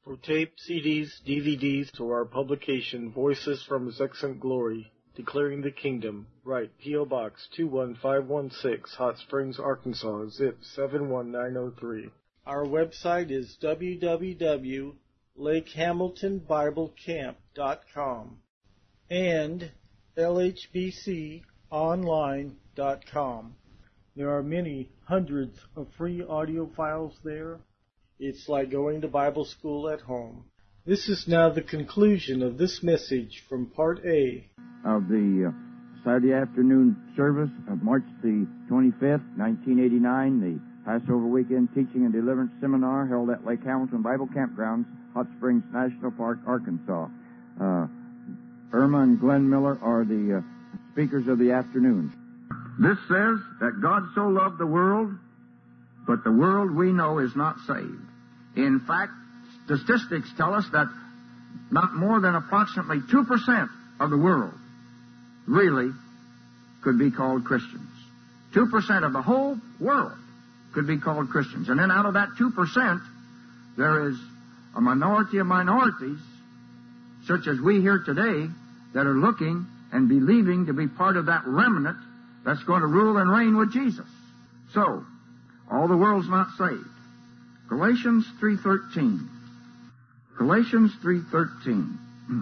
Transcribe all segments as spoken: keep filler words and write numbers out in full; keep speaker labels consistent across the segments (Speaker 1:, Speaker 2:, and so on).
Speaker 1: For tape, C Ds, D V Ds, to our publication, Voices from His Excellent Glory, Declaring the Kingdom, write P O. Box two one five one six, Hot Springs, Arkansas, zip seven one nine zero three. Our website is w w w dot lake hamilton bible camp dot com and l h b c online dot com. There are many hundreds of free audio files there. It's like going to Bible school at home. This is now the conclusion of this message from Part A
Speaker 2: of the uh, Saturday afternoon service of March the twenty-fifth, nineteen eighty-nine, the Passover Weekend Teaching and Deliverance Seminar held at Lake Hamilton Bible Campgrounds, Hot Springs National Park, Arkansas. Uh, Irma and Glenn Miller are the uh, speakers of the afternoon.
Speaker 3: This says that God so loved the world, but the world we know is not saved. In fact, statistics tell us that not more than approximately two percent of the world really could be called Christians. two percent of the whole world could be called Christians. And then out of that two percent, there is a minority of minorities, such as we here today, that are looking and believing to be part of that remnant that's going to rule and reign with Jesus. So, all the world's not saved. Galatians three thirteen. Galatians three thirteen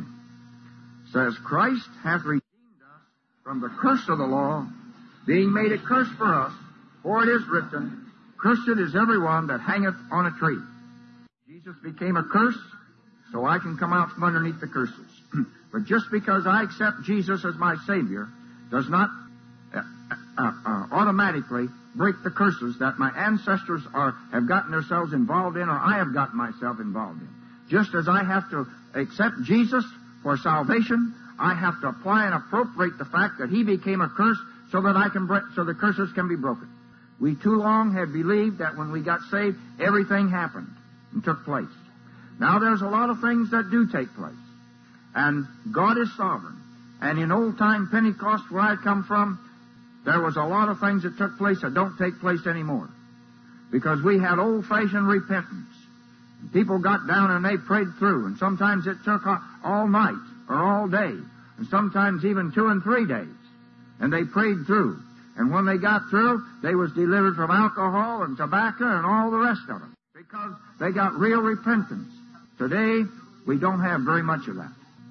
Speaker 3: says, Christ hath redeemed us from the curse of the law, being made a curse for us, for it is written, Cursed is everyone that hangeth on a tree. Jesus became a curse, so I can come out from underneath the curses. But just because I accept Jesus as my Savior does not uh, uh, uh, automatically break the curses that my ancestors are have gotten themselves involved in, or I have gotten myself involved in. Just as I have to accept Jesus for salvation, I have to apply and appropriate the fact that He became a curse so that I can break, so the curses can be broken. We too long have believed that when we got saved, everything happened and took place. Now there's a lot of things that do take place, and God is sovereign. And in old-time Pentecost, where I come from, there was a lot of things that took place that don't take place anymore, because we had old-fashioned repentance. People got down and they prayed through, and sometimes it took all night or all day, and sometimes even two and three days, and they prayed through. And when they got through, they was delivered from alcohol and tobacco and all the rest of it, because they got real repentance. Today, we don't have very much of that.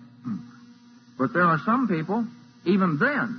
Speaker 3: But there are some people, even then,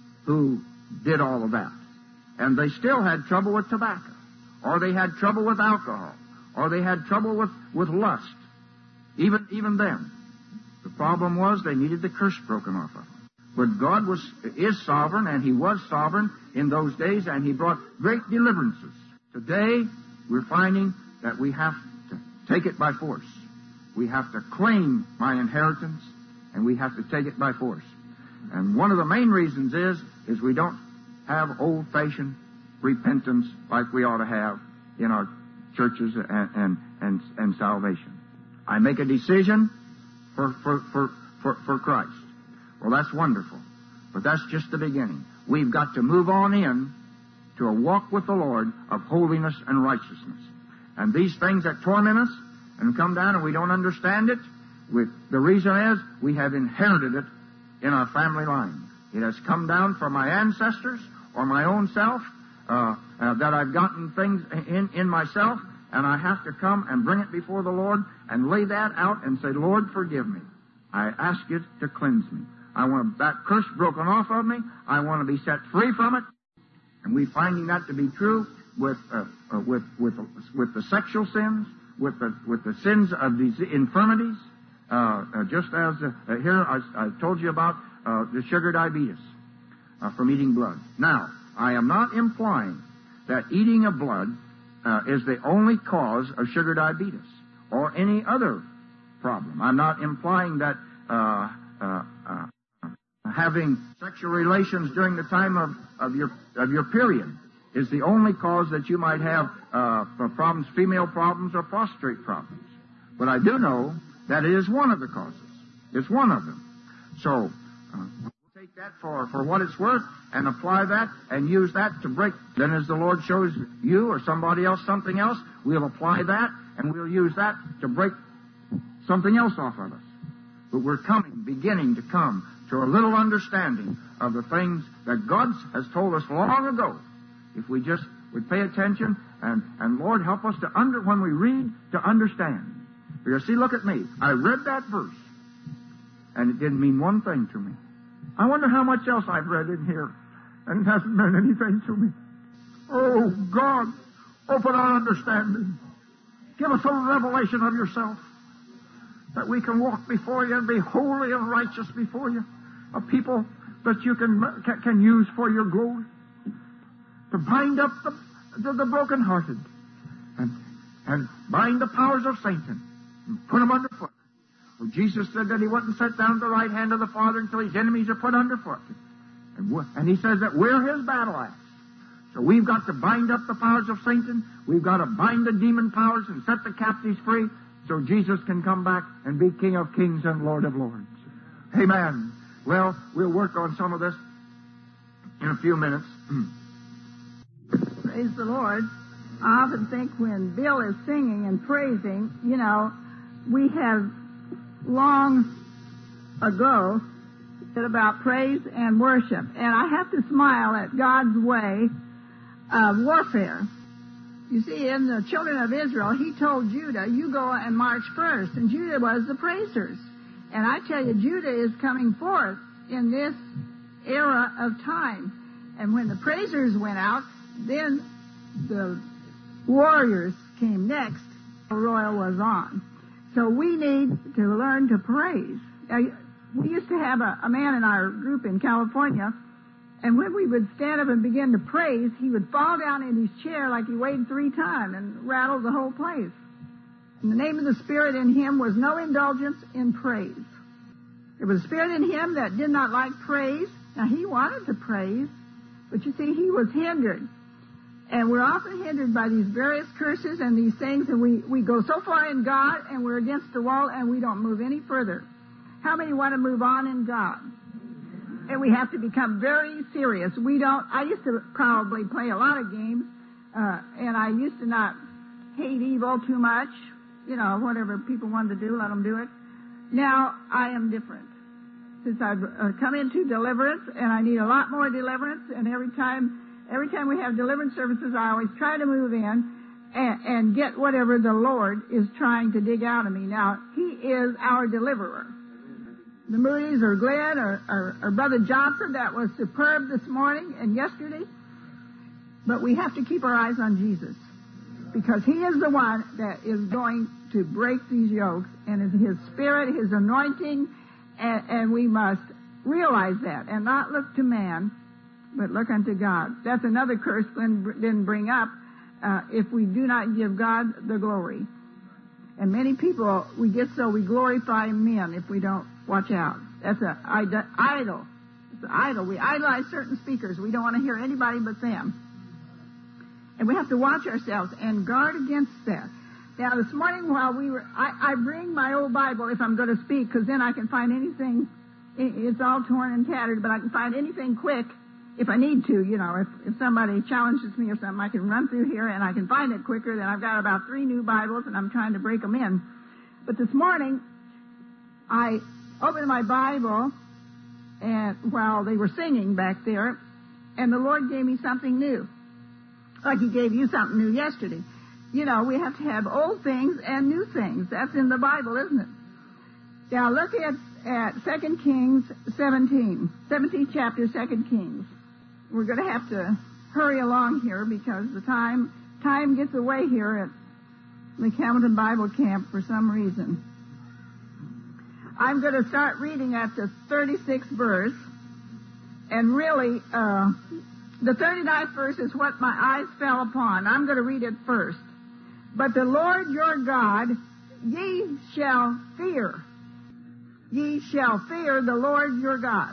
Speaker 3: who did all of that. And they still had trouble with tobacco, or they had trouble with alcohol, or they had trouble with, with lust. Even, even then. The problem was they needed the curse broken off of them. But God was, is sovereign, and He was sovereign in those days, and He brought great deliverances. Today, we're finding that we have to take it by force. We have to claim my inheritance, and we have to take it by force. And one of the main reasons is, is we don't have old-fashioned repentance like we ought to have in our churches and, and, and, and salvation. I make a decision for, for, for, for, for Christ. Well, that's wonderful, but that's just the beginning. We've got to move on in to a walk with the Lord of holiness and righteousness. And these things that torment us and come down and we don't understand it, with, the reason is we have inherited it in our family line. It has come down from my ancestors or my own self, uh, uh, that I've gotten things in, in myself, and I have to come and bring it before the Lord and lay that out and say, Lord, forgive me. I ask you to cleanse me. I want that curse broken off of me. I want to be set free from it. And we're finding that to be true with uh, uh, with with with the sexual sins, with the with the sins of these infirmities. Uh, uh, just as uh, uh, here I, I told you about uh, the sugar diabetes uh, from eating blood. Now, I am not implying that eating of blood uh, is the only cause of sugar diabetes or any other problem. I'm not implying that uh, uh, uh, having sexual relations during the time of, of your of your period is the only cause that you might have uh, for problems, female problems or prostrate problems. But I do know that it is one of the causes. It's one of them. So uh, we'll take that for, for what it's worth and apply that and use that to break. Then as the Lord shows you or somebody else something else, we'll apply that and we'll use that to break something else off of us. But we're coming, beginning to come to a little understanding of the things that God has told us long ago. If we just would pay attention, and, and Lord, help us to under, when we read, to understand. Because see, look at me. I read that verse, and it didn't mean one thing to me. I wonder how much else I've read in here, and it hasn't meant anything to me. Oh, God, open our understanding. Give us a revelation of yourself, that we can walk before you and be holy and righteous before you, a people that you can can use for your glory, to bind up the, the, the brokenhearted, and, and bind the powers of Satan, and put them underfoot. Well, Jesus said that he wouldn't sit down at the right hand of the Father until his enemies are put underfoot. And, and he says that we're his battle axe. So we've got to bind up the powers of Satan. We've got to bind the demon powers and set the captives free so Jesus can come back and be King of kings and Lord of lords. Amen. Well, we'll work on some of this in a few minutes.
Speaker 4: Praise the Lord. I often think when Bill is singing and praising, you know, we have long ago said about praise and worship. And I have to smile at God's way of warfare. You see, in the children of Israel, he told Judah, you go and march first. And Judah was the praisers. And I tell you, Judah is coming forth in this era of time. And when the praisers went out, then the warriors came next. The royal was on. So we need to learn to praise. Now, we used to have a, a man in our group in California, and when we would stand up and begin to praise, he would fall down in his chair like he weighed three tons and rattle the whole place. And the name of the Spirit in him was no indulgence in praise. There was a spirit in him that did not like praise. Now, he wanted to praise, but you see, he was hindered. And we're often hindered by these various curses and these things, and we, we go so far in God, and we're against the wall, and we don't move any further. How many want to move on in God? And we have to become very serious. We don't, I used to probably play a lot of games, uh, and I used to not hate evil too much. You know, whatever people wanted to do, let them do it. Now, I am different. Since I've uh, come into deliverance, and I need a lot more deliverance, and every time Every time we have deliverance services, I always try to move in and, and get whatever the Lord is trying to dig out of me. Now, he is our deliverer. The Moody's or Glenn or, or, or Brother Johnson, that was superb this morning and yesterday. But we have to keep our eyes on Jesus, because he is the one that is going to break these yokes, and it's his Spirit, his anointing, and, and we must realize that and not look to man, but look unto God. That's another curse Glenn didn't bring up, uh, if we do not give God the glory. And many people, we get so we glorify men if we don't watch out. That's an idol. It's an idol. We idolize certain speakers. We don't want to hear anybody but them. And we have to watch ourselves and guard against that. Now, this morning while we were, I, I bring my old Bible if I'm going to speak, because then I can find anything. It's all torn and tattered, but I can find anything quick. If I need to, you know, if, if somebody challenges me or something, I can run through here and I can find it quicker. Then I've got about three new Bibles and I'm trying to break them in. But this morning, I opened my Bible and while they were singing back there, and the Lord gave me something new. Like he gave you something new yesterday. You know, we have to have old things and new things. That's in the Bible, isn't it? Now look at, at Second Kings seventeen. seventeenth chapter, Second Kings. We're going to have to hurry along here because the time time gets away here at the Hamilton Bible Camp for some reason. I'm going to start reading at the thirty-sixth verse, and really, uh, the thirty-ninth verse is what my eyes fell upon. I'm going to read it first. But the Lord your God ye shall fear. Ye shall fear the Lord your God.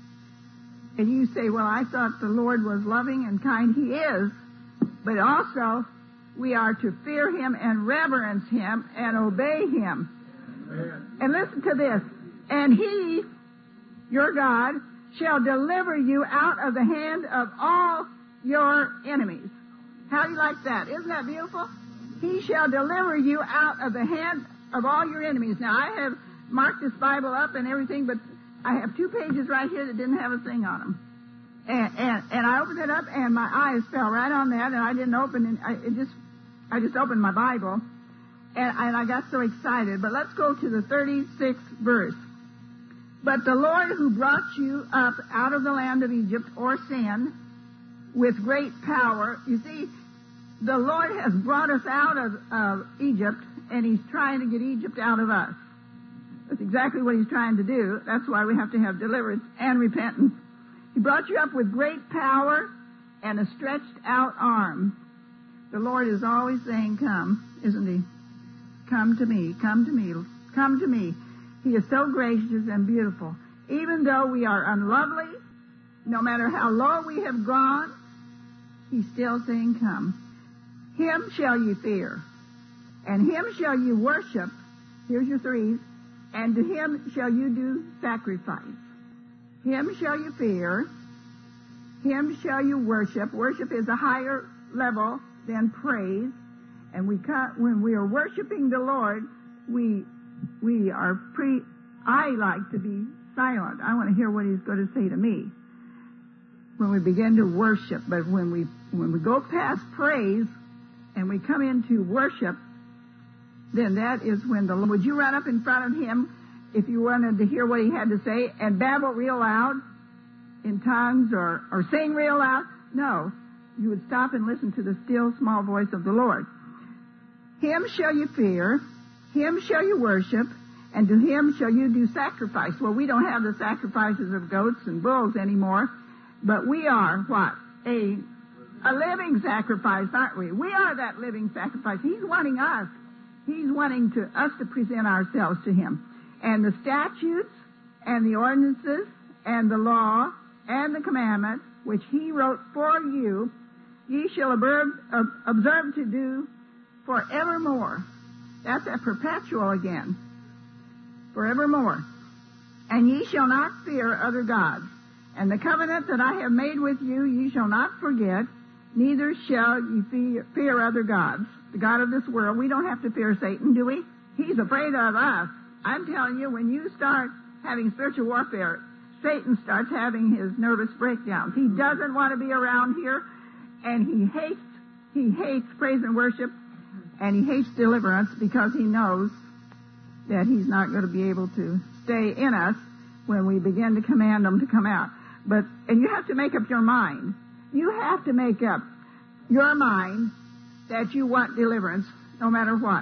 Speaker 4: And you say, well, I thought the Lord was loving and kind. He is. But also, we are to fear him and reverence him and obey him. Amen. And listen to this. And he, your God, shall deliver you out of the hand of all your enemies. How do you like that? Isn't that beautiful? He shall deliver you out of the hand of all your enemies. Now, I have marked this Bible up and everything, but I have two pages right here that didn't have a thing on them. And, and, and I opened it up, and my eyes fell right on that, and I didn't open it. I, it just, I just opened my Bible, and, and I got so excited. But let's go to the thirty-sixth verse. But the Lord who brought you up out of the land of Egypt, or sin, with great power. You see, the Lord has brought us out of, of Egypt, and He's trying to get Egypt out of us. That's exactly what He's trying to do. That's why we have to have deliverance and repentance. He brought you up with great power and a stretched out arm. The Lord is always saying, come, isn't He? Come to me, come to me, come to me. He is so gracious and beautiful. Even though we are unlovely, no matter how low we have gone, He's still saying, come. Him shall you fear, and Him shall you worship. Here's your threes. And to Him shall you do sacrifice. Him shall you fear. Him shall you worship. Worship is a higher level than praise. And we when we are worshiping the Lord, we we are pre. I like to be silent. I want to hear what He's going to say to me when we begin to worship. But when we when we go past praise and we come into worship, then that is when the Lord. Would you run up in front of Him if you wanted to hear what He had to say and babble real loud in tongues or, or sing real loud? No. You would stop and listen to the still small voice of the Lord. Him shall you fear, Him shall you worship, and to Him shall you do sacrifice. Well, we don't have the sacrifices of goats and bulls anymore, but we are what? A, a living sacrifice, aren't we? We are that living sacrifice. He's wanting us. He's wanting to us to present ourselves to Him. And the statutes and the ordinances and the law and the commandments which He wrote for you, ye shall observe, observe to do forevermore. That's a perpetual again. Forevermore. And ye shall not fear other gods. And the covenant that I have made with you, ye shall not forget, neither shall ye fear, fear other gods. The God of this world. We don't have to fear Satan, do we? He's afraid of us. I'm telling you, when you start having spiritual warfare, Satan starts having his nervous breakdowns. He doesn't want to be around here, and he hates, he hates praise and worship, and he hates deliverance because he knows that he's not going to be able to stay in us when we begin to command them to come out. But, and you have to make up your mind. You have to make up your mind that you want deliverance no matter what.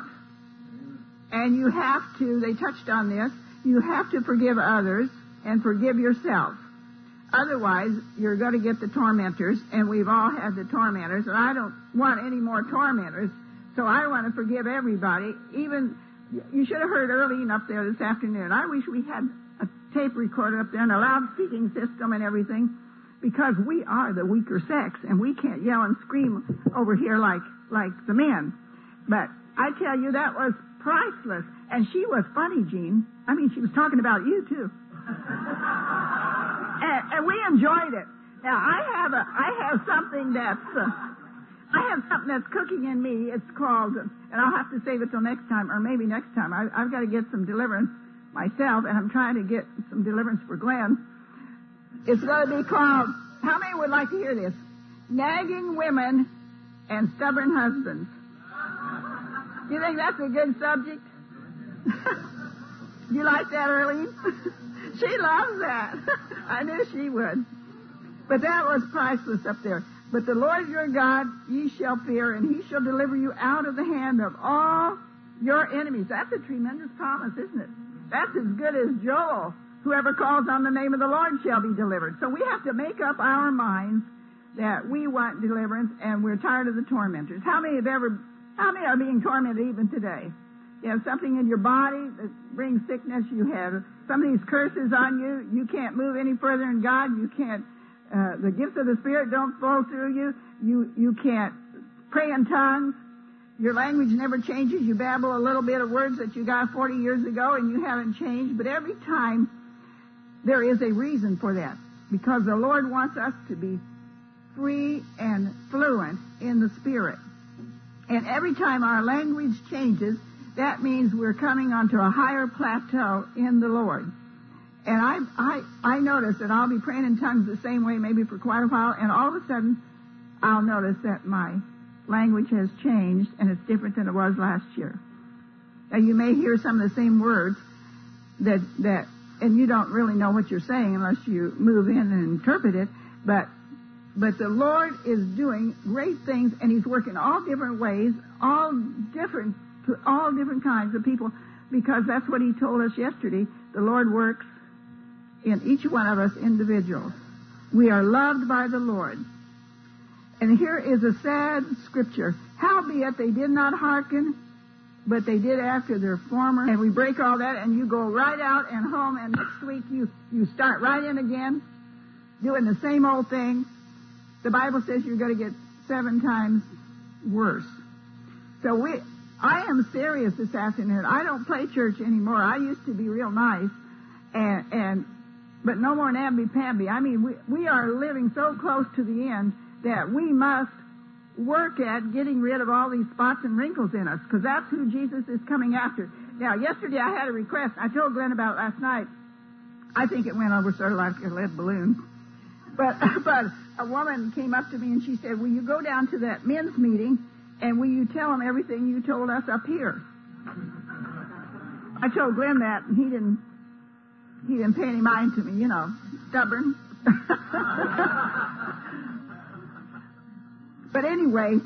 Speaker 4: And you have to, they touched on this, you have to forgive others and forgive yourself. Otherwise, you're going to get the tormentors, and we've all had the tormentors, and I don't want any more tormentors, so I want to forgive everybody. Even, you should have heard Earlene up there this afternoon. I wish we had a tape recorder up there and a loud-speaking system and everything, because we are the weaker sex, and we can't yell and scream over here like, like the men. But I tell you, that was priceless. And she was funny, Jean. I mean, she was talking about you, too. and, and we enjoyed it. Now, I have a, I have something that's, uh, I have something that's cooking in me. It's called, and I'll have to save it till next time, or maybe next time. I, I've got to get some deliverance myself, and I'm trying to get some deliverance for Glenn. It's going to be called, how many would like to hear this? Nagging Women and Stubborn Husbands. You think that's a good subject? You like that, Earlene? She loves that. I knew she would. But that was priceless up there. But the Lord your God ye shall fear, and He shall deliver you out of the hand of all your enemies. That's a tremendous promise, isn't it? That's as good as Joel. Whoever calls on the name of the Lord shall be delivered. So we have to make up our minds that we want deliverance, and we're tired of the tormentors. How many have ever, how many are being tormented even today? You have something in your body that brings sickness. You have some of these curses on you. You can't move any further in God. You can't, uh, the gifts of the Spirit don't flow through you. You, you can't pray in tongues. Your language never changes. You babble a little bit of words that you got forty years ago, and you haven't changed. But every time there is a reason for that, because the Lord wants us to be free and fluent in the Spirit. And every time our language changes, that means we're coming onto a higher plateau in the Lord. And I, I, I notice that I'll be praying in tongues the same way maybe for quite a while, and all of a sudden I'll notice that my language has changed and it's different than it was last year. Now you may hear some of the same words that, that, and you don't really know what you're saying unless you move in and interpret it, but, but the Lord is doing great things, and He's working all different ways, all different, to all different kinds of people, because that's what He told us yesterday. The Lord works in each one of us individuals. We are loved by the Lord. And here is a sad scripture. Howbeit they did not hearken, but they did after their former. And we break all that, and you go right out and home, and next week you, you start right in again, doing the same old thing. The Bible says you're going to get seven times worse. So we, I am serious this afternoon. I don't play church anymore. I used to be real nice, and, and but no more namby-pamby. I mean, we, we are living so close to the end that we must work at getting rid of all these spots and wrinkles in us, because that's who Jesus is coming after. Now, yesterday I had a request. I told Glenn about it last night. I think it went over sort of like a lead balloon. But, but a woman came up to me and she said, will you go down to that men's meeting and will you tell them everything you told us up here? I told Glenn that, and he didn't, he didn't pay any mind to me, you know, stubborn. But anyway,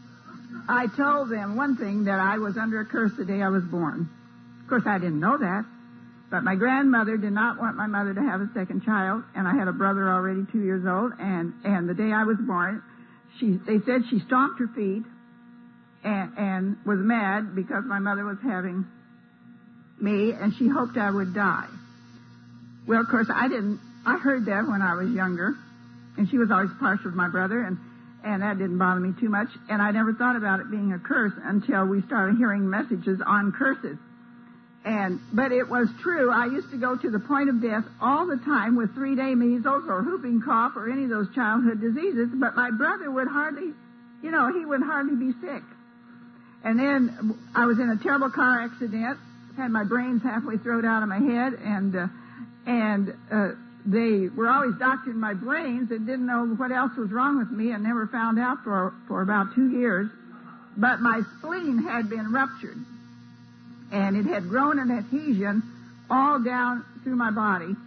Speaker 4: I told them one thing, that I was under a curse the day I was born. Of course, I didn't know that. But my grandmother did not want my mother to have a second child, and I had a brother already two years old, and, and the day I was born, she, they said she stomped her feet and, and was mad because my mother was having me, and she hoped I would die. Well, of course, I didn't, I heard that when I was younger, and she was always partial to my brother, and And that didn't bother me too much. And I never thought about it being a curse until we started hearing messages on curses. And but it was true. I used to go to the point of death all the time with three-day measles or whooping cough or any of those childhood diseases. But my brother would hardly, you know, he would hardly be sick. And then I was in a terrible car accident, had my brains halfway thrown out of my head, and uh, and uh, they were always doctoring my brains and didn't know what else was wrong with me, and never found out for for about two years. But my spleen had been ruptured, and it had grown an adhesion all down through my body.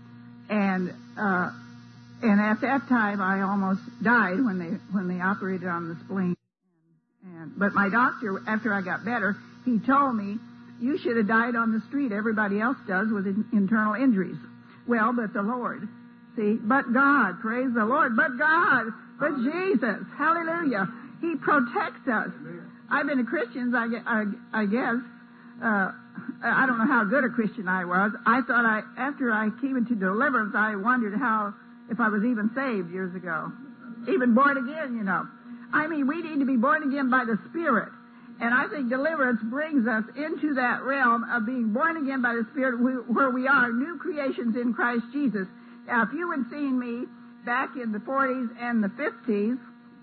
Speaker 4: And uh, and at that time, I almost died when they when they operated on the spleen. And, but my doctor, after I got better, he told me, you should have died on the street. Everybody else does with in, internal injuries. Well, but the Lord, see, but God, praise the Lord, but God, but Jesus, hallelujah. He protects us. I've been a Christian, I, I, I guess. Uh, I don't know how good a Christian I was. I thought I, after I came into deliverance, I wondered how, if I was even saved years ago. Even born again, you know. I mean, we need to be born again by the Spirit. And I think deliverance brings us into that realm of being born again by the Spirit, where we are new creations in Christ Jesus. Now, if you had seen me back in the forties and the fifties,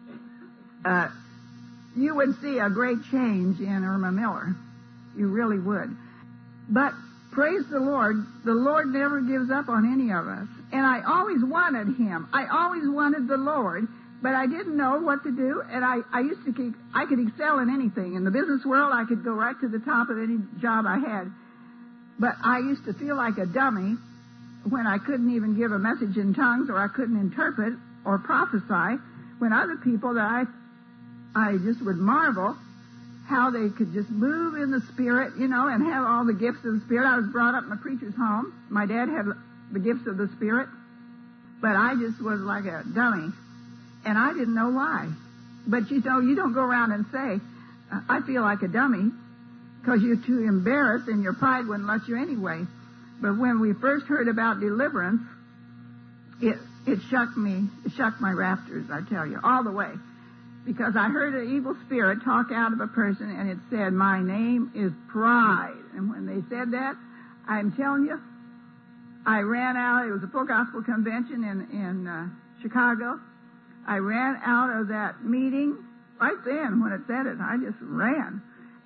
Speaker 4: uh, you would see a great change in Irma Miller. You really would. But praise the Lord, the Lord never gives up on any of us. And I always wanted Him. I always wanted the Lord. But I didn't know what to do, and I, I used to keep, I could excel in anything. In the business world, I could go right to the top of any job I had. But I used to feel like a dummy when I couldn't even give a message in tongues, or I couldn't interpret or prophesy, when other people that I, I just would marvel how they could just move in the Spirit, you know, and have all the gifts of the Spirit. I was brought up in a preacher's home. My dad had the gifts of the Spirit, but I just was like a dummy. And I didn't know why. But, you know, you don't go around and say, I feel like a dummy, because you're too embarrassed and your pride wouldn't let you anyway. But when we first heard about deliverance, it it shook me, it shook my rafters, I tell you, all the way. Because I heard an evil spirit talk out of a person, and it said, my name is Pride. And when they said that, I'm telling you, I ran out. It was a full gospel convention in, in uh, Chicago. I ran out of that meeting right then when it said it. I just ran.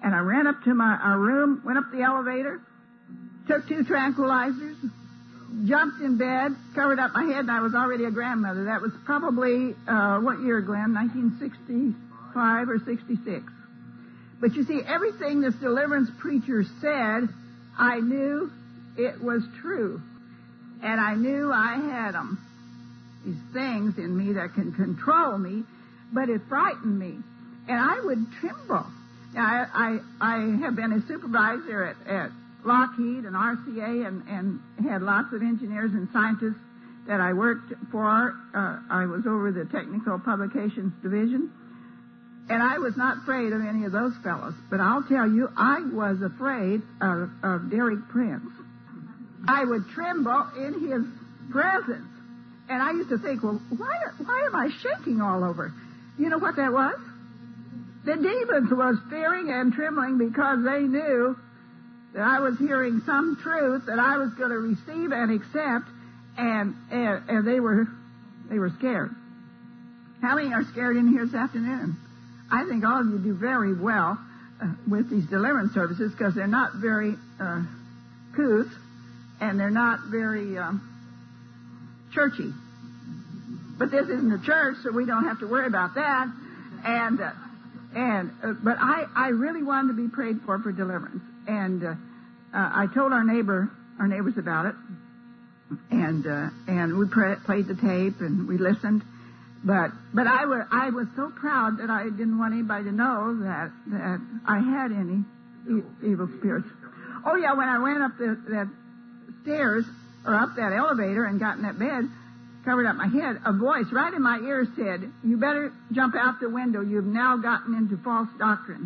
Speaker 4: And I ran up to my our room, went up the elevator, took two tranquilizers, jumped in bed, covered up my head, and I was already a grandmother. That was probably, uh, what year, Glenn? nineteen sixty-five or sixty-six. But you see, everything this deliverance preacher said, I knew it was true. And I knew I had them. These things in me that can control me, but it frightened me. And I would tremble. Now, I, I, I have been a supervisor at, at Lockheed and R C A and, and had lots of engineers and scientists that I worked for. Uh, I was over the Technical Publications Division. And I was not afraid of any of those fellows. But I'll tell you, I was afraid of, of Derek Prince. I would tremble in his presence. And I used to think, well, why, why am I shaking all over? You know what that was? The demons was fearing and trembling because they knew that I was hearing some truth that I was going to receive and accept, and, and, and they were they were scared. How many are scared in here this afternoon? I think all of you do very well uh, with these deliverance services because they're not very uh, couth and they're not very um, churchy. But this isn't a church, so we don't have to worry about that. And uh, and uh, but I, I really wanted to be prayed for for deliverance. And uh, uh, I told our neighbor our neighbors about it, and uh, and we pray, played the tape and we listened. But but I was I was so proud that I didn't want anybody to know that that I had any e- evil spirits. Oh yeah, when I went up the, that stairs or up that elevator and got in that bed, covered up my head, a voice right in my ear said, "You better jump out the window. You've now gotten into false doctrine."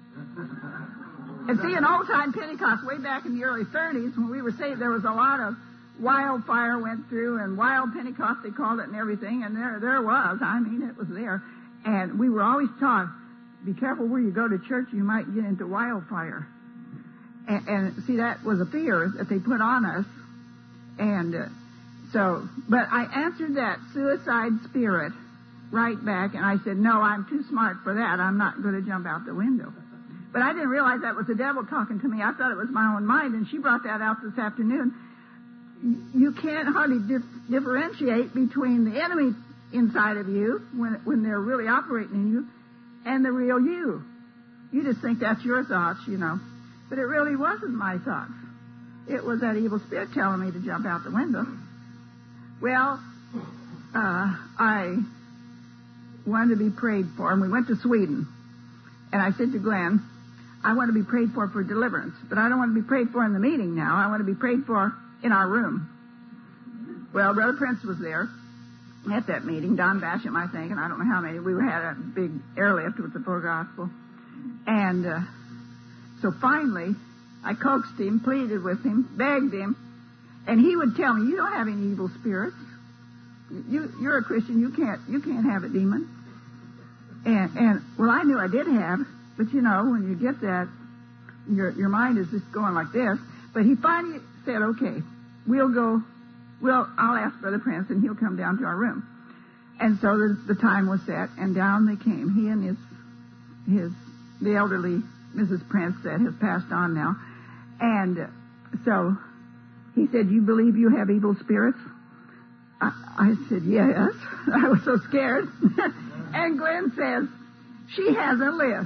Speaker 4: And see, in old time Pentecost, way back in the early thirties, when we were saved, there was a lot of wildfire went through, and wild Pentecost, they called it, and everything, and there there was. I mean, it was there. And we were always taught, be careful where you go to church, you might get into wildfire. And, and see, that was a fear that they put on us. And uh, so, but I answered that suicide spirit right back, and I said, no, I'm too smart for that. I'm not going to jump out the window. But I didn't realize that was the devil talking to me. I thought it was my own mind, and she brought that out this afternoon. You can't hardly dif- differentiate between the enemy inside of you when when they're really operating in you and the real you. You just think that's your thoughts, you know. But it really wasn't my thoughts. It was that evil spirit telling me to jump out the window. Well, uh, I wanted to be prayed for, and we went to Sweden. And I said to Glenn, I want to be prayed for for deliverance, but I don't want to be prayed for in the meeting now. I want to be prayed for in our room. Well, Brother Prince was there at that meeting, Don Basham, I think, and I don't know how many. We had a big airlift with the full gospel. And uh, so finally, I coaxed him, pleaded with him, begged him, and he would tell me, you don't have any evil spirits. You, you're a Christian. You can't, you can't have a demon. And, and, well, I knew I did have, but you know, when you get that, your, your mind is just going like this. But he finally said, okay, we'll go, we'll, I'll ask Brother Prince, and he'll come down to our room. And so the, the time was set, and down they came. He and his, his, the elderly Missus Prince that has passed on now. And uh, so he said, you believe you have evil spirits? I, I said, yes. I was so scared. And Glenn says, she has a list.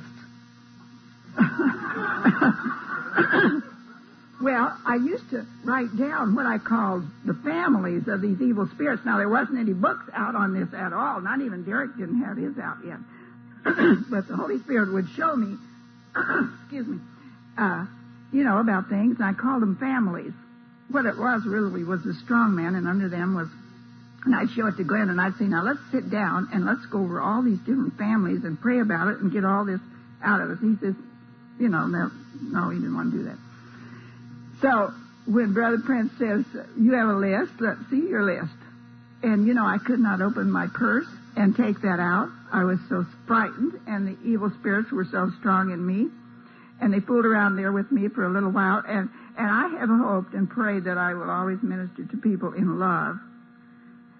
Speaker 4: Well, I used to write down what I called the families of these evil spirits. Now, there wasn't any books out on this at all. Not even Derek didn't have his out yet. But the Holy Spirit would show me, excuse me, uh, you know, about things, and I called them families. What it was really was the strong man, and under them was, and I'd show it to Glenn, and I'd say, now let's sit down and let's go over all these different families and pray about it and get all this out of us. He says, you know, no, no, he didn't want to do that. So when Brother Prince says, you have a list, let's see your list. And, you know, I could not open my purse and take that out. I was so frightened, and the evil spirits were so strong in me. And they fooled around there with me for a little while. And, and I have hoped and prayed that I will always minister to people in love.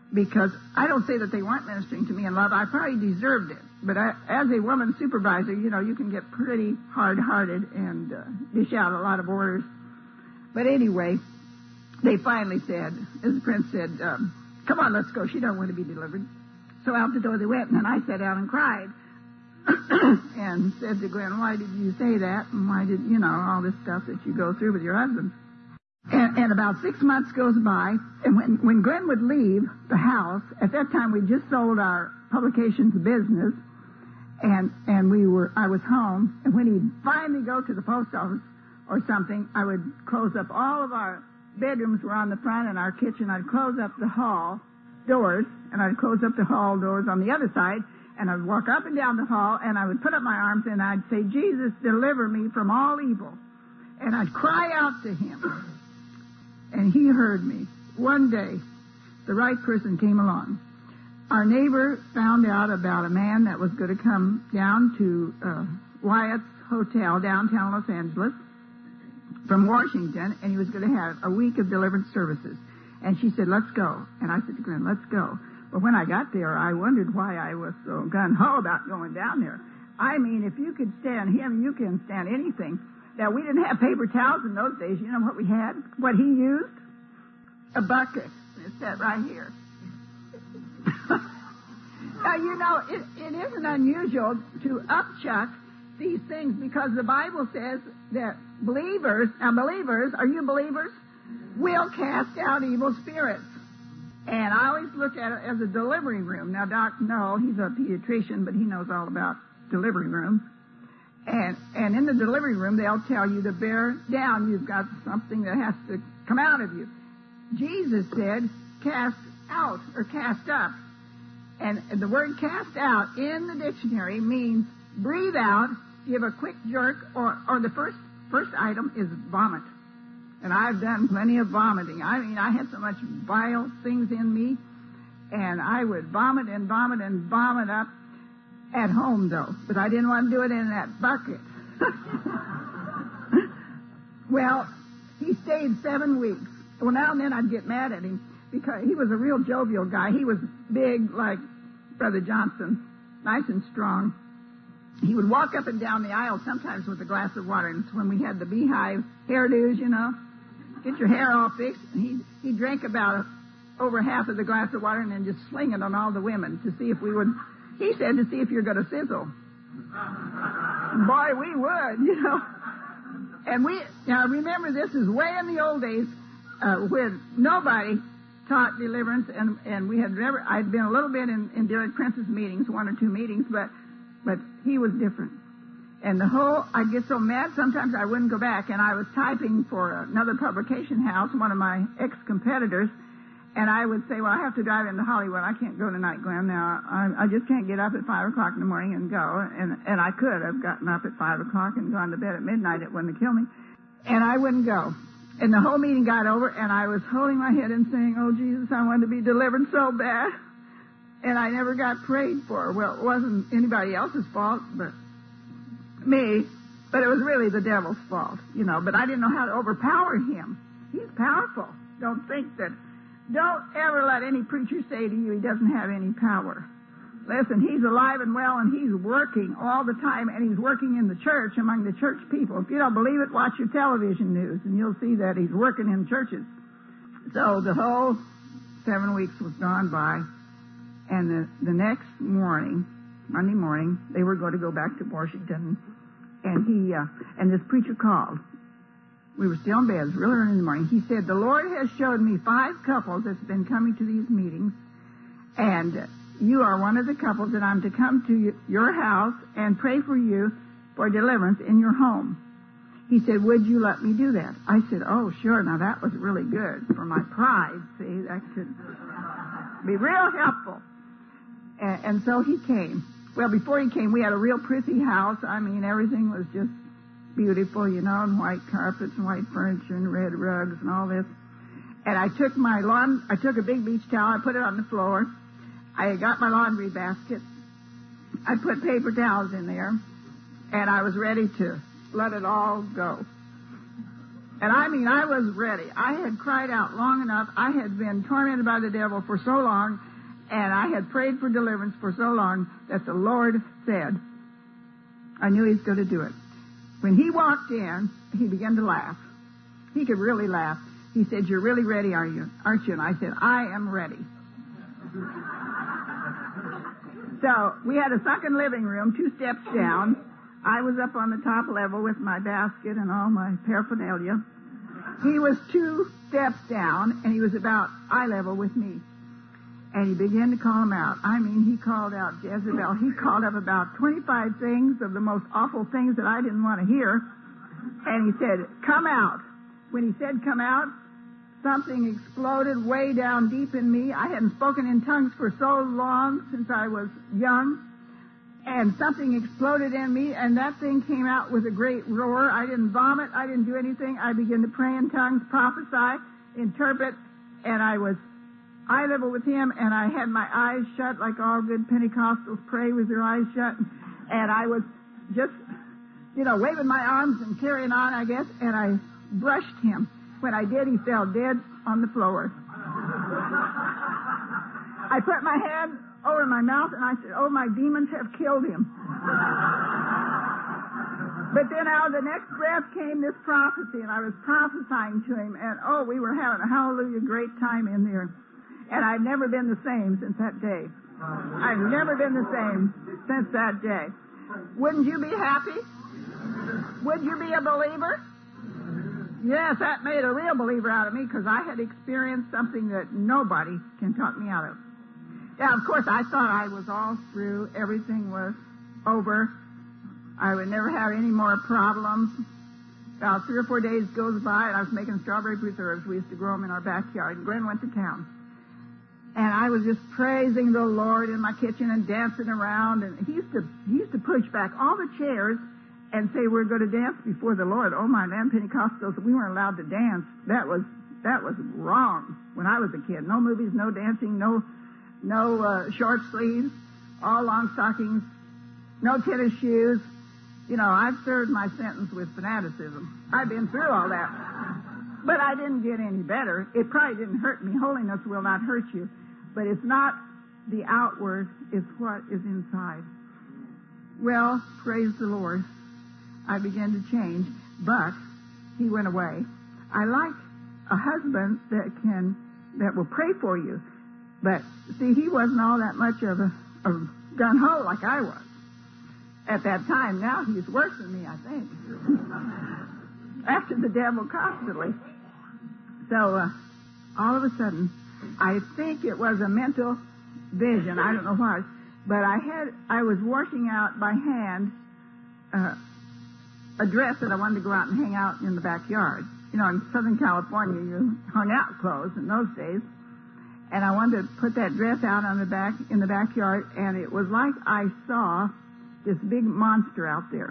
Speaker 4: because I don't say that they weren't ministering to me in love. I probably deserved it. But I, as a woman supervisor, you know, you can get pretty hard-hearted and uh, dish out a lot of orders. But anyway, they finally said, as the prince said, um, come on, let's go. She don't want to be delivered. So out the door they went, and then I sat down and cried and said to Gwen, why did you say that? And why did, you know, all this stuff that you go through with your husband? And, and about six months goes by, and when, when Gwen would leave the house, at that time we just sold our publications business, and and we were I was home, and when he'd finally go to the post office or something, I would close up all of our bedrooms were on the front and our kitchen. I'd close up the hall doors, and I'd close up the hall doors on the other side, and I'd walk up and down the hall, and I would put up my arms, and I'd say, Jesus, deliver me from all evil. And I'd cry out to him. And he heard me. One day, the right person came along. Our neighbor found out about a man that was going to come down to uh, Wyatt's Hotel downtown Los Angeles from Washington, and he was going to have a week of deliverance services. And she said, let's go. And I said to Glenn, let's go. But when I got there, I wondered why I was so gung-ho about going down there. I mean, if you could stand him, you can stand anything. Now, we didn't have paper towels in those days. You know what we had? What he used? A bucket. It's that right here. Now, you know, it, it isn't unusual to upchuck these things because the Bible says that believers, now believers, are you believers? Will cast out evil spirits. And I always look at it as a delivery room. Now, Doc, no, he's a pediatrician, but he knows all about delivery rooms. And and in the delivery room, they'll tell you to bear down. You've got something that has to come out of you. Jesus said, cast out or cast up. And the word cast out in the dictionary means breathe out, give a quick jerk, or, or the first first item is vomit. And I've done plenty of vomiting. I mean, I had so much vile things in me, and I would vomit and vomit and vomit up. At home, though, but I didn't want to do it in that bucket. Well, he stayed seven weeks. Well, now and then I'd get mad at him because he was a real jovial guy. He was big like Brother Johnson, nice and strong. He would walk up and down the aisle sometimes with a glass of water. And it's when we had the beehive hairdos, you know, get your hair all fixed. And he he drank about a, over half of the glass of water and then just sling it on all the women to see if we would... He said to see if you're going to sizzle. Boy, we would, you know. And we, now remember, this is way in the old days uh, when nobody taught deliverance, and, and we had never, I'd been a little bit in, in Derek Prince's meetings, one or two meetings, but, but he was different. And the whole, I'd get so mad sometimes I wouldn't go back, and I was typing for another publication house, one of my ex-competitors, and I would say, well, I have to drive into Hollywood. I can't go tonight, Glenn. Now, I, I just can't get up at five o'clock in the morning and go. And, and I could have gotten up at five o'clock and gone to bed at midnight. It wouldn't have killed me. And I wouldn't go. And the whole meeting got over, and I was holding my head and saying, oh, Jesus, I wanted to be delivered so bad. And I never got prayed for. Well, it wasn't anybody else's fault but me. But it was really the devil's fault, you know. But I didn't know how to overpower him. He's powerful. Don't think that... Don't ever let any preacher say to you he doesn't have any power. Listen, he's alive and well, and he's working all the time, and he's working in the church among the church people. If you don't believe it, watch your television news, and you'll see that he's working in churches. So the whole seven weeks was gone by, and the, the next morning, Monday morning, they were going to go back to Washington, and he uh, and this preacher called. We were still in bed. It was really early in the morning. He said, the Lord has showed me five couples that's been coming to these meetings, and you are one of the couples that I'm to come to your house and pray for you for deliverance in your home. He said, would you let me do that? I said, oh, sure. Now, that was really good for my pride. See, that could be real helpful. And, and so he came. Well, before he came, we had a real pretty house. I mean, everything was just beautiful, you know, and white carpets and white furniture and red rugs and all this. And I took my lawn, I took a big beach towel, I put it on the floor. I got my laundry basket. I put paper towels in there, and I was ready to let it all go. And I mean, I was ready. I had cried out long enough. I had been tormented by the devil for so long, and I had prayed for deliverance for so long that the Lord said, I knew He was going to do it. When He walked in, He began to laugh. He could really laugh. He said, you're really ready, are you? Aren't you? And I said, I am ready. So we had a sunken living room, two steps down. I was up on the top level with my basket and all my paraphernalia. He was two steps down, and he was about eye level with me. And he began to call him out. I mean, he called out Jezebel. He called up about twenty-five things of the most awful things that I didn't want to hear. And he said, come out. When he said come out, something exploded way down deep in me. I hadn't spoken in tongues for so long, since I was young. And something exploded in me, and that thing came out with a great roar. I didn't vomit. I didn't do anything. I began to pray in tongues, prophesy, interpret, and I was eye level with him, and I had my eyes shut like all good Pentecostals pray with their eyes shut. And I was just, you know, waving my arms and carrying on, I guess, and I brushed him. When I did, he fell dead on the floor. I put my hand over my mouth, and I said, oh, my demons have killed him. But then out of the next breath came this prophecy, and I was prophesying to him, and oh, we were having a hallelujah great time in there. And I've never been the same since that day. I've never been the same since that day. Wouldn't you be happy? Would you be a believer? Yes, that made a real believer out of me, because I had experienced something that nobody can talk me out of. Yeah, of course, I thought I was all through. Everything was over. I would never have any more problems. About three or four days goes by, and I was making strawberry preserves. We used to grow them in our backyard, and Glenn went to town. And I was just praising the Lord in my kitchen and dancing around. And he used to he used to push back all the chairs and say, we're going to dance before the Lord. Oh, my man, Pentecostals, we weren't allowed to dance. That was that was wrong when I was a kid. No movies, no dancing, no... No uh, short sleeves, all long stockings, no tennis shoes. You know, I've served my sentence with fanaticism. I've been through all that. But I didn't get any better. It probably didn't hurt me. Holiness will not hurt you. But it's not the outward, it's what is inside. Well, praise the Lord. I began to change, but he went away. I like a husband that can, that will pray for you. But, see, he wasn't all that much of a, a gun-ho like I was at that time. Now he's worse than me, I think. After the devil constantly. So, uh, all of a sudden, I think it was a mental vision. I don't know why. But I had, I was washing out by hand uh, a dress that I wanted to go out and hang out in the backyard. You know, in Southern California, you hung out clothes in those days. And I wanted to put that dress out on the back in the backyard, and it was like I saw this big monster out there.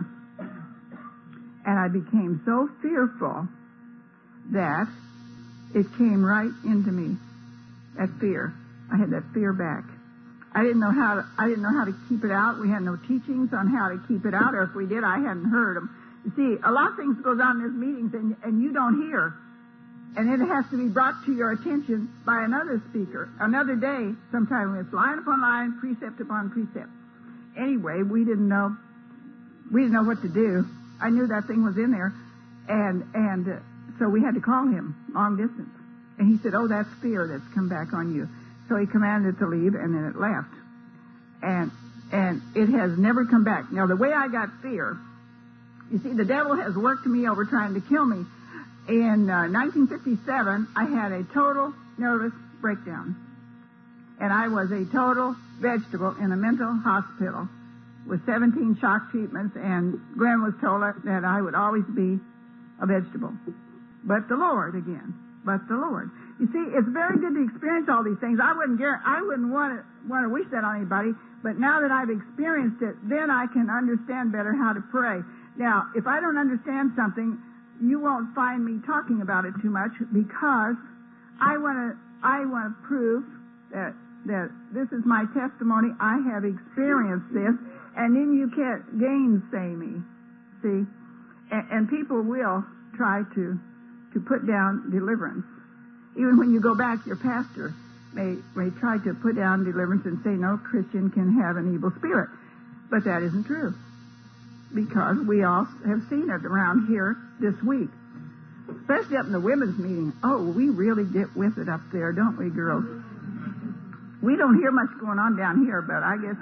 Speaker 4: And I became so fearful that it came right into me. That fear. I had that fear back. I didn't know how to, I didn't know how to keep it out. We had no teachings on how to keep it out, or if we did, I hadn't heard them. You see, a lot of things goes on in these meetings, and, and you don't hear. And it has to be brought to your attention by another speaker, another day, sometime when it's line upon line, precept upon precept. Anyway, we didn't know, we didn't know what to do. I knew that thing was in there, and and uh, so we had to call him long distance. And he said, oh, that's fear that's come back on you. So he commanded it to leave, and then it left. And and it has never come back. Now, the way I got fear, you see, the devil has worked me over trying to kill me. In uh, nineteen fifty-seven, I had a total nervous breakdown. And I was a total vegetable in a mental hospital with seventeen shock treatments, and Glenn was told that I would always be a vegetable. But the Lord again. But the Lord. You see, it's very good to experience all these things. I wouldn't gar- I wouldn't want to want to wish that on anybody, but now that I've experienced it, then I can understand better how to pray. Now, if I don't understand something, you won't find me talking about it too much, because I want to I want to prove that that this is my testimony. I have experienced this, and then you can't gainsay me. See, and, and people will try to to put down deliverance. Even when you go back, your pastor may, may try to put down deliverance and say no Christian can have an evil spirit. But that isn't true, because we all have seen it around here this week, especially up in the women's meeting. Oh, we really get with it up there, don't we, girls? We don't hear much going on down here, but I guess...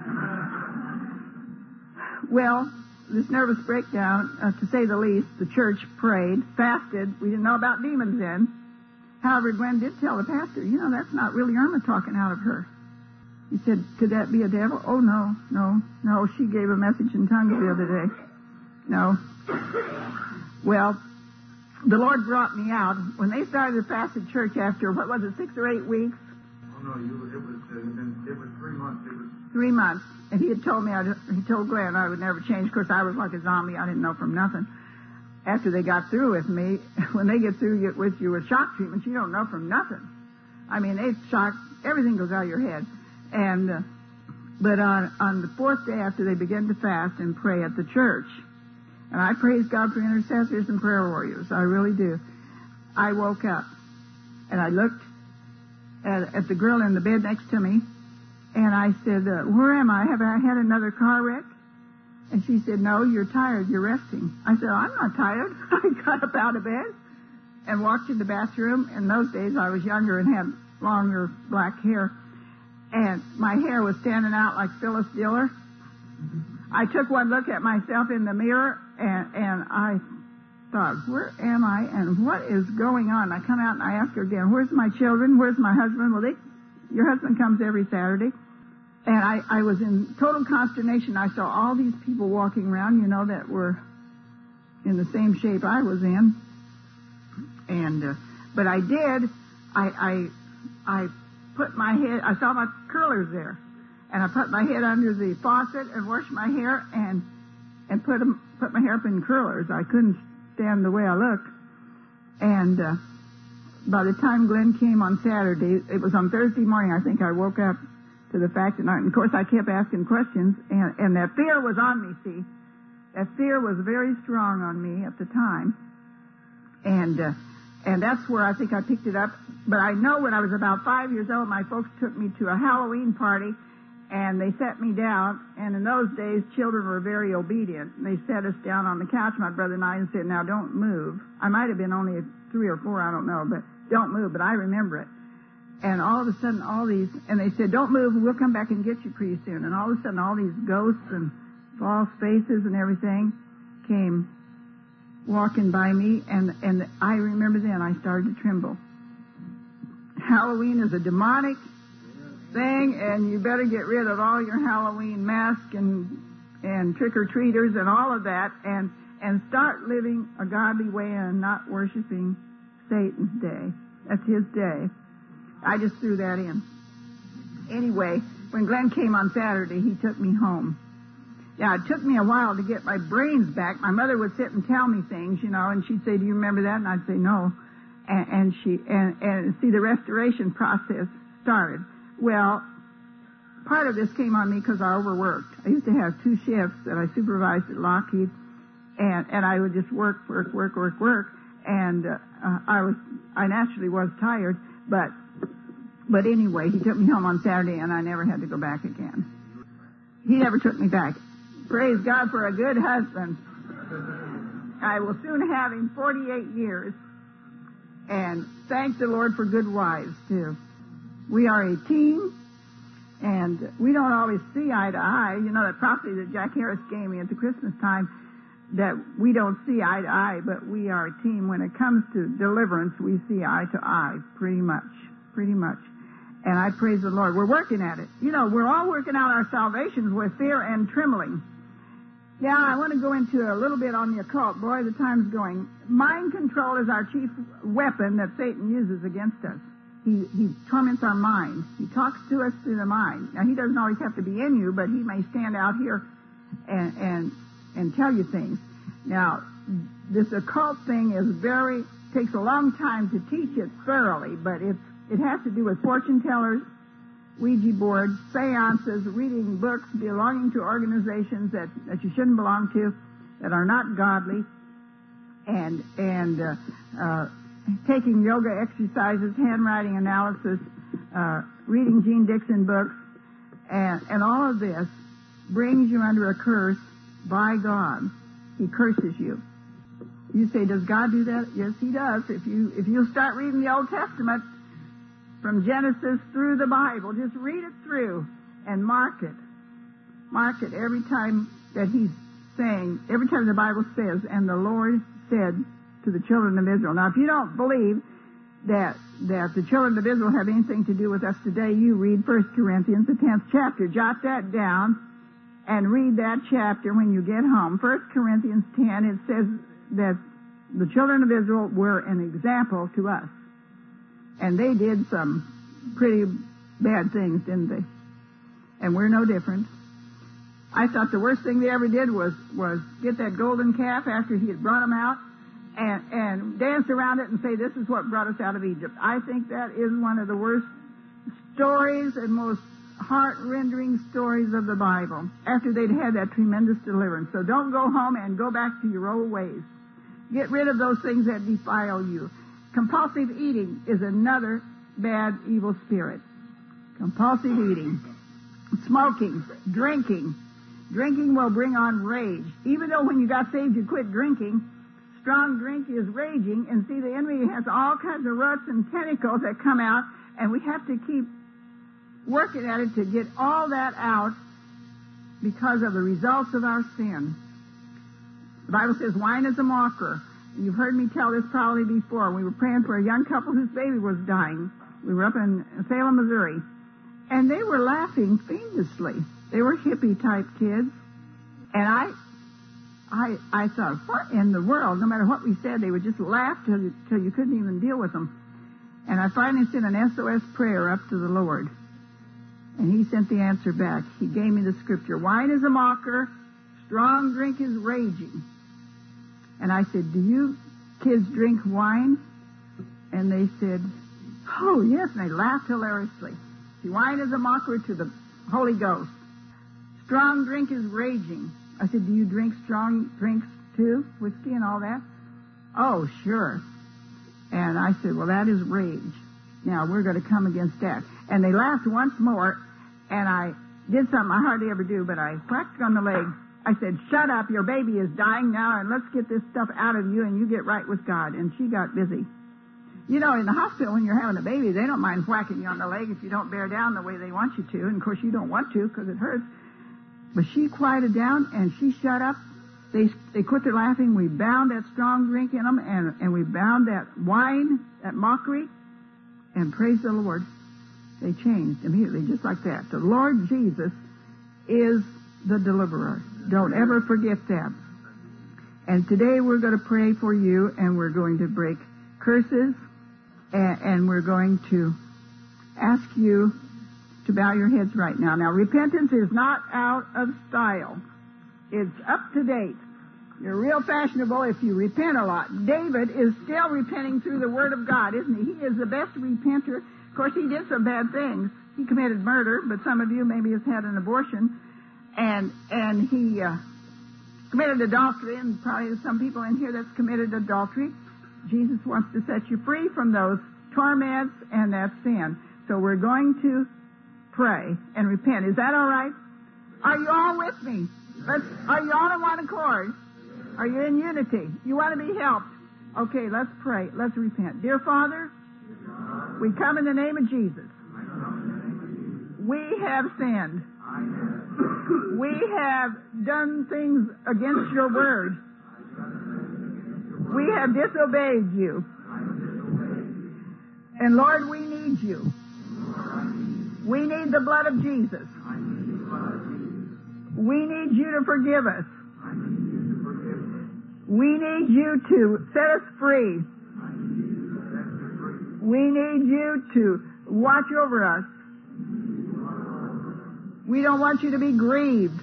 Speaker 4: Well, this nervous breakdown, uh, to say the least, the church prayed, fasted. We didn't know about demons then. However, Glenn did tell the pastor, you know, that's not really Irma talking out of her. He said, could that be a devil? Oh, no, no, no. She gave a message in tongues the other day. No. Well, the Lord brought me out. When they started the fasted church after, what was it, six or eight weeks?
Speaker 3: Oh, no, you, it was uh, it was three months. It was
Speaker 4: Three months. And he had told me, I'd, he told Glenn I would never change. Of course, I was like a zombie. I didn't know from nothing. After they got through with me, when they get through with you with shock treatments, you don't know from nothing. I mean, they shock, everything goes out of your head. And, uh, but on, on the fourth day after they began to fast and pray at the church, and I praise God for intercessors and prayer warriors, I really do. I woke up and I looked at, at the girl in the bed next to me, and I said, uh, where am I? Have I had another car wreck? And she said, no, you're tired. You're resting. I said, oh, I'm not tired. I got up out of bed and walked to the bathroom. In those days, I was younger and had longer black hair. And my hair was standing out like Phyllis Diller. I took one look at myself in the mirror, and, and I thought, where am I and what is going on? I come out and I ask her again, where's my children? Where's my husband? Well, they, your husband comes every Saturday. And I, I was in total consternation. I saw all these people walking around, you know, that were in the same shape I was in. And, uh, but I did, I, I, I put my head, I saw my curlers there. And I put my head under the faucet and washed my hair and, and put them, put my hair up in curlers. I couldn't stand the way I looked. And, uh, by the time Glenn came on Saturday, it was on Thursday morning, I think I woke up to the fact that, I, and of course, I kept asking questions, and, and that fear was on me, see. That fear was very strong on me at the time. And, uh, and that's where I think I picked it up. But I know when I was about five years old, my folks took me to a Halloween party, and they set me down, and in those days, children were very obedient. And they set us down on the couch, my brother and I, and said, now don't move. I might have been only three or four, I don't know, but don't move, but I remember it. And all of a sudden, all these, and they said, don't move, we'll come back and get you pretty soon. And all of a sudden, all these ghosts and false faces and everything came walking by me, and, and I remember then I started to tremble. Halloween is a demonic thing, and you better get rid of all your Halloween masks and, and trick-or-treaters and all of that, and, and start living a godly way and not worshiping Satan's day. That's his day. I just threw that in. Anyway, when Glenn came on Saturday, he took me home. Yeah, it took me a while to get my brains back. My mother would sit and tell me things, you know, and she'd say, do you remember that? And I'd say, no. And, and she, and, and see, the restoration process started. Well, part of this came on me because I overworked. I used to have two shifts that I supervised at Lockheed, and, and I would just work, work, work, work, work. And uh, I was, I naturally was tired, but But anyway, he took me home on Saturday, and I never had to go back again. He never took me back. Praise God for a good husband. I will soon have him forty-eight years. And thank the Lord for good wives, too. We are a team, and we don't always see eye to eye. You know, that prophecy that Jack Harris gave me at the Christmas time, that we don't see eye to eye, but we are a team. When it comes to deliverance, we see eye to eye, pretty much, pretty much. And I praise the Lord. We're working at it. You know, we're all working out our salvations with fear and trembling. Yeah, I want to go into a little bit on the occult. Boy, the time's going. Mind control is our chief weapon that Satan uses against us. He, he torments our mind. He talks to us through the mind. Now, he doesn't always have to be in you, but he may stand out here and, and, and tell you things. Now, this occult thing is very, takes a long time to teach it thoroughly, but it's It has to do with fortune tellers, Ouija boards, seances, reading books belonging to organizations that, that you shouldn't belong to, that are not godly, and and uh, uh, taking yoga exercises, handwriting analysis, uh, reading Gene Dixon books, and, and all of this brings you under a curse by God. He curses you. You say, does God do that? Yes, He does. If you if you start reading the Old Testament from Genesis through the Bible, just read it through and mark it. Mark it every time that He's saying, every time the Bible says, and the Lord said to the children of Israel. Now, if you don't believe that that the children of Israel have anything to do with us today, you read First Corinthians, the tenth chapter. Jot that down and read that chapter when you get home. First Corinthians ten, it says that the children of Israel were an example to us. And they did some pretty bad things, didn't they? And we're no different. I thought the worst thing they ever did was, was get that golden calf after he had brought them out and, and dance around it and say, this is what brought us out of Egypt. I think that is one of the worst stories and most heart-rending stories of the Bible after they'd had that tremendous deliverance. So don't go home and go back to your old ways. Get rid of those things that defile you. Compulsive eating is another bad, evil spirit. Compulsive eating. Smoking. Drinking. Drinking will bring on rage. Even though when you got saved you quit drinking, strong drink is raging. And see, the enemy has all kinds of roots and tentacles that come out, and we have to keep working at it to get all that out because of the results of our sin. The Bible says wine is a mocker. You've heard me tell this probably before. We were praying for a young couple whose baby was dying. We were up in Salem, Missouri. And they were laughing fiendishly. They were hippie-type kids. And I I, I thought, what in the world? No matter what we said, they would just laugh till you, till you couldn't even deal with them. And I finally sent an S O S prayer up to the Lord. And He sent the answer back. He gave me the scripture. Wine is a mocker. Strong drink is raging. And I said, do you kids drink wine? And they said, oh, yes. And they laughed hilariously. See, wine is a mocker to the Holy Ghost. Strong drink is raging. I said, do you drink strong drinks too? Whiskey and all that? Oh, sure. And I said, well, that is rage. Now, we're going to come against that. And they laughed once more, and I did something I hardly ever do, but I whacked on the leg. I said, shut up, your baby is dying now, and let's get this stuff out of you, and you get right with God. And she got busy. You know, in the hospital, when you're having a baby, they don't mind whacking you on the leg if you don't bear down the way they want you to. And, of course, you don't want to because it hurts. But she quieted down, and she shut up. They they quit their laughing. We bound that strong drink in them, and, and we bound that wine, that mockery, and praise the Lord. They changed immediately, just like that. The Lord Jesus is the deliverer. Don't ever forget that. And today we're going to pray for you, and we're going to break curses, and, and we're going to ask you to bow your heads right now. Now, repentance is not out of style. It's up to date. You're real fashionable if you repent a lot. David is still repenting through the Word of God, isn't he? He is the best repenter. Of course, he did some bad things. He committed murder, but some of you maybe have had an abortion. And and he uh, committed adultery, and probably there's some people in here that's committed adultery. Jesus wants to set you free from those torments and that sin. So we're going to pray and repent. Is that all right? Are you all with me? Let's, are you all in one accord? Are you in unity? You want to be helped? Okay, let's pray. Let's repent. Dear Father, we come in the name of Jesus. We have sinned. We have done things against your word. We have disobeyed you. And Lord, we need you. We need the blood of Jesus. We need you to forgive us. We need you to set us free. We need you to watch over us. We don't want you to be grieved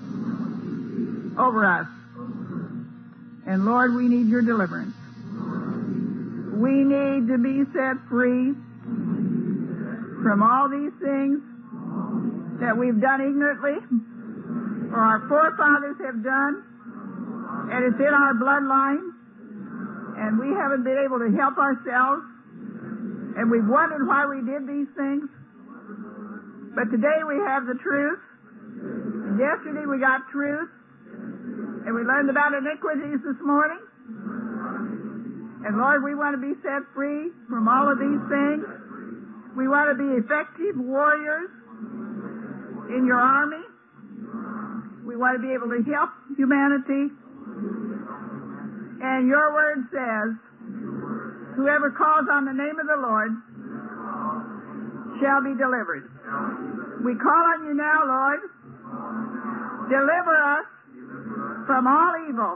Speaker 4: over us. And Lord, we need your deliverance. We need to be set free from all these things that we've done ignorantly, or our forefathers have done, and it's in our bloodline, and we haven't been able to help ourselves, and we've wondered why we did these things. But today we have the truth. And yesterday we got truth, and we learned about iniquities this morning. And Lord, we want to be set free from all of these things. We want to be effective warriors in your army. We want to be able to help humanity. And your word says, whoever calls on the name of the Lord shall be delivered. We call on you now, Lord. Deliver us from all evil.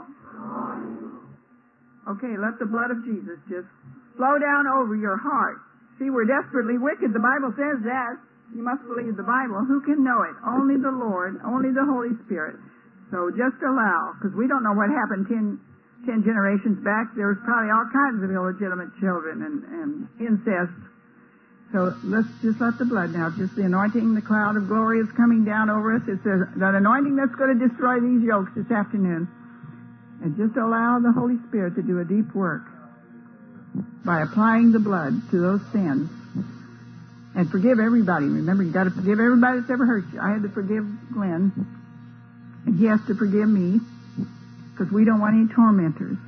Speaker 4: Okay, let the blood of Jesus just flow down over your heart. See, we're desperately wicked. The Bible says that. You must believe the Bible. Who can know it? Only the Lord, only the Holy Spirit. So just allow, because we don't know what happened ten, ten generations back. There was probably all kinds of illegitimate children and, and incest. So let's just let the blood now. Just the anointing, the cloud of glory is coming down over us. It's a, that anointing that's going to destroy these yokes this afternoon. And just allow the Holy Spirit to do a deep work by applying the blood to those sins. And forgive everybody. Remember, you got to forgive everybody that's ever hurt you. I had to forgive Glenn, and he has to forgive me, because we don't want any tormentors.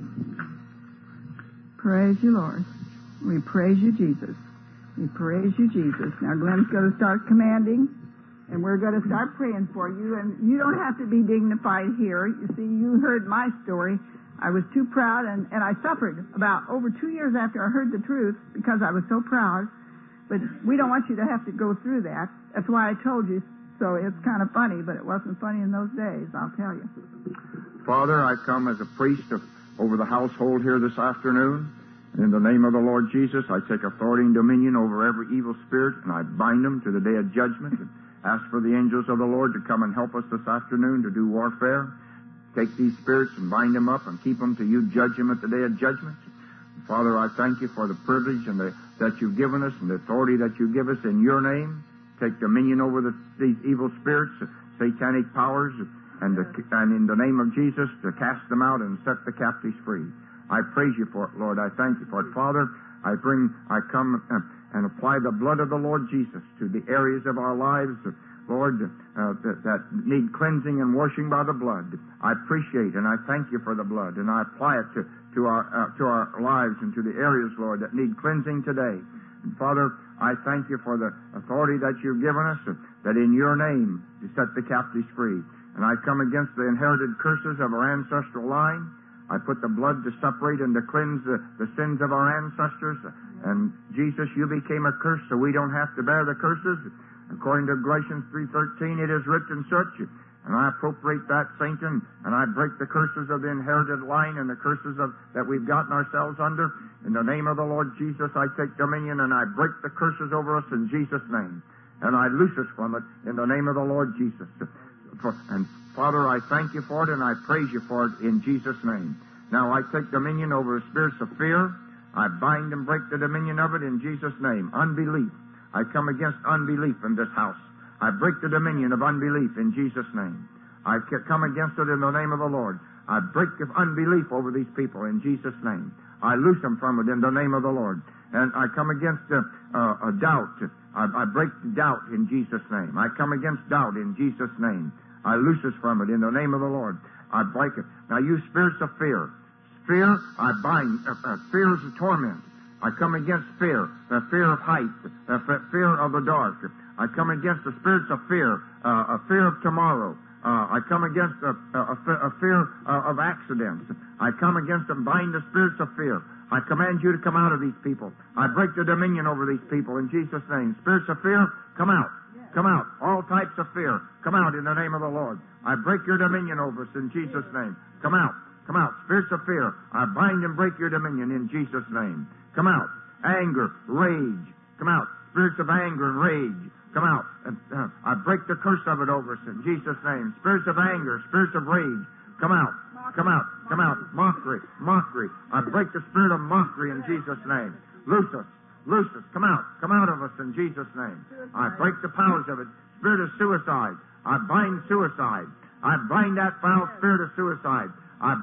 Speaker 4: Praise you, Lord. We praise you, Jesus. We praise you, Jesus. Now, Glenn's going to start commanding, and we're going to start praying for you. And you don't have to be dignified here. You see, you heard my story. I was too proud, and, and I suffered about over two years after I heard the truth because I was so proud. But we don't want you to have to go through that. That's why I told you. So it's kind of funny, but it wasn't funny in those days, I'll tell you.
Speaker 3: Father, I come as a priest of, over the household here this afternoon. In the name of the Lord Jesus, I take authority and dominion over every evil spirit, and I bind them to the day of judgment, and ask for the angels of the Lord to come and help us this afternoon to do warfare. Take these spirits and bind them up and keep them till you judge them at the day of judgment. Father, I thank you for the privilege and the, that you've given us and the authority that you give us in your name. Take dominion over the, these evil spirits, satanic powers, and, the, and in the name of Jesus to cast them out and set the captives free. I praise you for it, Lord. I thank you for it. Father, I bring, I come uh, and apply the blood of the Lord Jesus to the areas of our lives, uh, Lord, uh, that, that need cleansing and washing by the blood. I appreciate and I thank you for the blood, and I apply it to, to our uh, to our lives and to the areas, Lord, that need cleansing today. And Father, I thank you for the authority that you've given us, uh, that in your name to set the captives free. And I come against the inherited curses of our ancestral line. I put the blood to separate and to cleanse the, the sins of our ancestors. And Jesus, you became a curse so we don't have to bear the curses. According to Galatians three thirteen, it is written such. And I appropriate that, Satan, and I break the curses of the inherited line and the curses of that we've gotten ourselves under. In the name of the Lord Jesus, I take dominion and I break the curses over us in Jesus' name. And I loose us from it in the name of the Lord Jesus. For, and Father, I thank you for it and I praise you for it in Jesus' name. Now I take dominion over the spirits of fear. I bind and break the dominion of it in Jesus' name. Unbelief. I come against unbelief in this house. I break the dominion of unbelief in Jesus' name. I come against it in the name of the Lord. I break the unbelief over these people in Jesus' name. I loose them from it in the name of the Lord. And I come against uh, uh, a doubt. I, I break doubt in Jesus' name. I come against doubt in Jesus' name. I loose us from it in the name of the Lord. I break it. Now, you spirits of fear. Fear, I bind. Uh, uh, fear is a torment. I come against fear. The fear of height. The fear of the dark. I come against the spirits of fear. Uh, a fear of tomorrow. Uh, I come against a, a, a fear uh, of accidents. I come against and bind the spirits of fear. I command you to come out of these people. I break the dominion over these people in Jesus' name. Spirits of fear, come out. Come out. All types of fear, come out in the name of the Lord. I break your dominion over us in Jesus' name. Come out. Come out. Spirits of fear, I bind and break your dominion in Jesus' name. Come out. Anger, rage, come out. Spirits of anger and rage, come out. And, uh, I break the curse of it over us in Jesus' name. Spirits of anger, spirits of rage, come out. Come out. Come out. Mockery, mockery. I break the spirit of mockery in Jesus' name. Loose us. Loose us. Come out. Come out of us in Jesus' name. I break the powers of it. Spirit of suicide. I bind suicide. I bind that foul spirit of suicide. I break your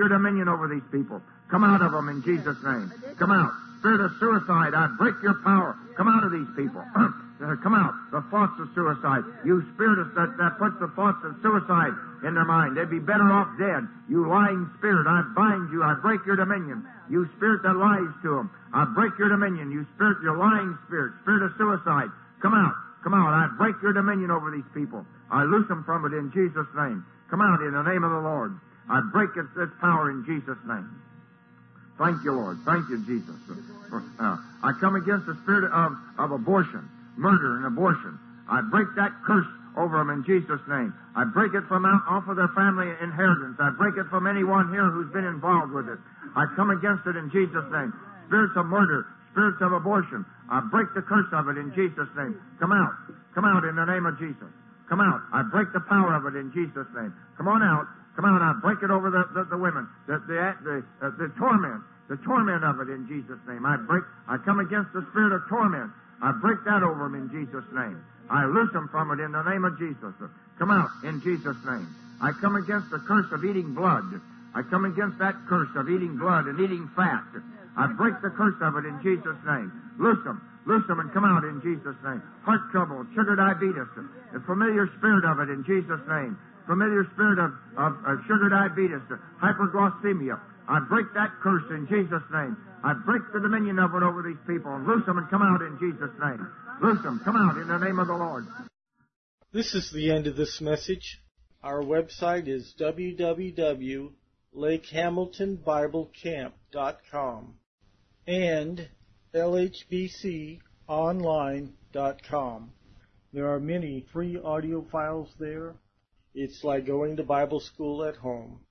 Speaker 3: dominion over these people. Come out of them in Jesus' name. Come out. Spirit of suicide, I break your power. Come out of these people. Come out. The thoughts of suicide. You spirit that, that puts the thoughts of suicide in their mind. They'd be better off dead. You lying spirit, I bind you. I break your dominion. You spirit that lies to them, I break your dominion. You spirit, your lying spirit, spirit of suicide. Come out. Come out. I break your dominion over these people. I loose them from it in Jesus' name. Come out in the name of the Lord. I break its, its power in Jesus' name. Thank you, Lord. Thank you, Jesus. Uh, I come against the spirit of, of abortion, murder and abortion. I break that curse over them in Jesus' name. I break it from out, off of their family inheritance. I break it from anyone here who's been involved with it. I come against it in Jesus' name. Spirits of murder, spirits of abortion. I break the curse of it in Jesus' name. Come out. Come out in the name of Jesus. Come out. I break the power of it in Jesus' name. Come on out. Come out. I break it over the, the, the women. The, the, the, uh, the torment. The torment of it in Jesus' name. I break, I come against the spirit of torment. I break that over them in Jesus' name. I loose them from it in the name of Jesus. Come out in Jesus' name. I come against the curse of eating blood. I come against that curse of eating blood and eating fat. I break the curse of it in Jesus' name. Loose them. Loose them and come out in Jesus' name. Heart trouble, sugar diabetes, the familiar spirit of it in Jesus' name. Familiar spirit of, of, of sugar diabetes, hyperglycemia. I break that curse in Jesus' name. I break the dominion of it over these people and loose them and come out in Jesus' name. Loose them. Come out in the name of the Lord.
Speaker 1: This is the end of this message. Our website is w w w dot lake hamilton bible camp dot com and l h b c online dot com. There are many free audio files there. It's like going to Bible school at home.